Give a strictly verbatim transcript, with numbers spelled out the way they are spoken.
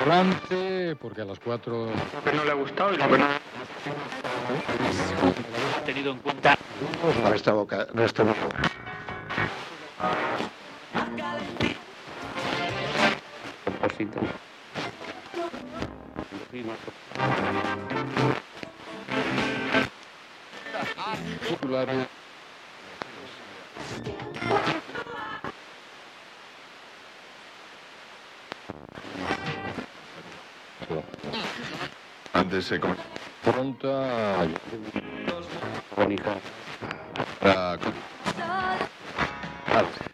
Adelante, porque a las cuatro... Que no le ha gustado y lo que no ha tenido en cuenta. Nuestra boca, nuestra boca. Populares. Antes se come. Pronta. Bonita. Ah, con-